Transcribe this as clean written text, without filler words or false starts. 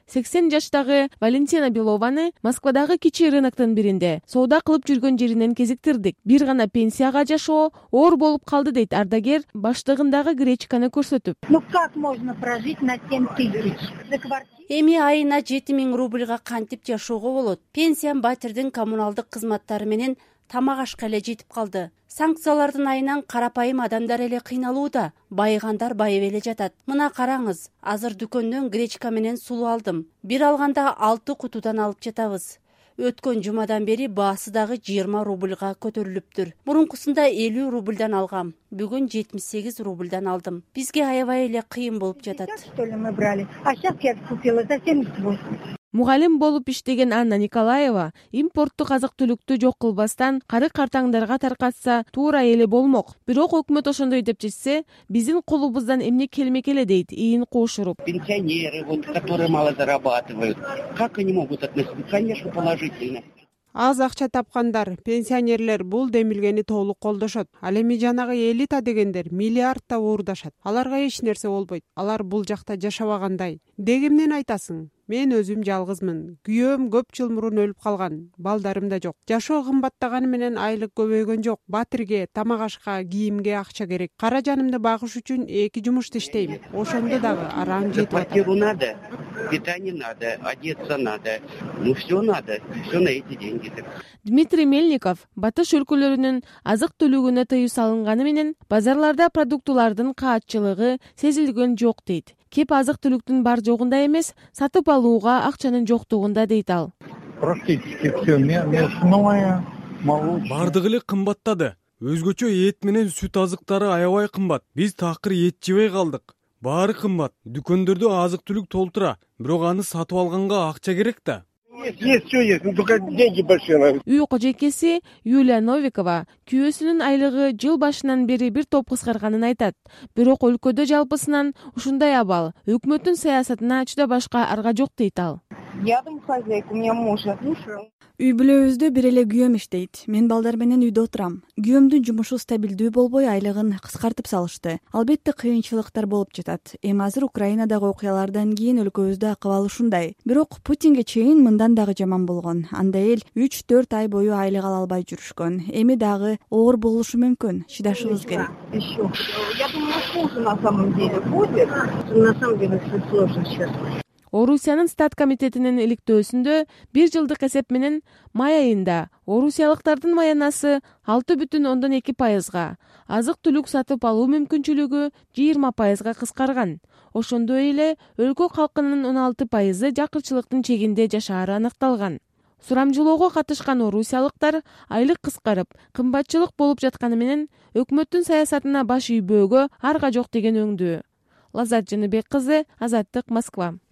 80 жаштагы Валентина Белованы Москвадагы кичи рыноктун биринде соода кылып жүргөн жеринен кезиктирдик. Бир гана пенсияга жашоо оор болуп калды дейт ардагер баштыгындагы гречканы көрсөтүп. Ну как можно прожить на 7 тысяч? Эми айына 7000 рубльга кантип жашоого болот? Пенсиям батирдин коммуналдык кызматтары менен тамак ашка эле жетип калды. Санкциялардын айынан карапайым адамдар эле кыйналууда. Байыгандар байып эле жатат. Мына караңыз, азыр дүкөндөн гречка менен сулуу алдым. Бир алганда 6 кутудан алып жатабыз. Өткөн жумадан бери баасы дагы 20 рубльга көтөрүлүптүр. Мурункусунда 50 рубльдан алгам. Бүгүн 78 рубльдан алдым. Бизге аябай эле кыйын болуп жатат. А сейчас я купила за 78. Мугалим болуп иштеген Анна Николаева импорттук азык-түлүктү жок кылбастан кары-картаңдарга таркатса туура эле болмок. Бирок өкмөт ошондой деп чечсе, биздин колубуздан эмне келмек эле дейт ийин кошуруп. Пенсионеры, которые мало зарабатывают, как они могут относиться? Конечно, положительно. Аз акча тапкандар, пенсионерлер бул демилгени толук колдошот. Ал эми жанагы элита дегендер миллиардта уурдашат. Аларга эч нерсе болбойт. Алар бул жакта жашабагандай. Дегимден айтасың? Мен өзүм жалгызмын. Күйөөм көп жыл мурун өлүп калган. Балдарым да жок. Жашоо кымбаттаганы менен айлык көбөйгөн жок. Батирге, тамак ашка, кийимге акча керек. Кара жанымды багыш үчүн 2 жумушта иштейм. Ошондо дагы араң жетип атат. Квартиру надо, питание надо, одеться надо. Ну все надо, все на эти деньги. Дмитрий Мельников батыш өлкөлөрүнүн азык-түлүгүнө тыюу салынганы менен базарларда продуктулардын каатчылыгы сезилген жок дейт. Кеп азык-түлүктүн бар жогунда эмес, сатып алууга акчанын жоктугунда дейт ал. Практически все мясное, молочное. Бардыгы эле кымбаттады. Өзгөчө эт менен сүт азыктары аябай кымбат. Биз такыр эт жебей калдык. Баары кымбат. Дүкөндөрдө азык-түлүк толтура, бирок аны сатып алганга акча керек да. Есть, все есть, только деньги большие. Үй кожойкеси Юлия Новикова күйөөсүнүн айлыгы жыл башынан бери бир топ кыскарганын айтат. Бирок өлкөдө жалпысынан ушундай абал өкмөттүн саясатына чыдабашка арга жок дейт ал. Я домохозяйка, у меня муж. Үй бүлөбүздө бир эле күйөөм иштейт. Мен балдар менен үйдө отурам. Күйөөмдүн жумушу стабилдүү болбой айлыгын кыскартып салышты. Албетте кыйынчылыктар болуп жатат. Эми азыр Украинадагы окуялардан кийин өлкөбүздө акыбал ушундай. Бирок Путинге чейин мындан дагы жаман болгон. Анда эл 3-4 ай бою айлык ала албай жүрүшкөн. Эми дагы оор болушу мүмкүн. Чыдашыбыз керек. Я думаю, хуже на самом деле будет. На самом деле все сложно сейчас. Орусиянын стат комитетинин иликтөөсүндө 1 жылдык эсеп менен май айында орусиялыктардын маянасы 6,2%, азык-түлүк сатып алуу мүмкүнчүлүгү 20%га кыскарган. Ошондой эле өлкө калкынын 16% жакырчылыктын чегинде жашаары аныкталган. Сурамжылоого катышкан орусиялыктар айлык кыскарып, кымбатчылык болуп жатканы менен өкмөттүн саясатына баш ийбөөгө арга жок деген өңдүү. Лаззат Жаныбек кызы, Азаттык, Москва.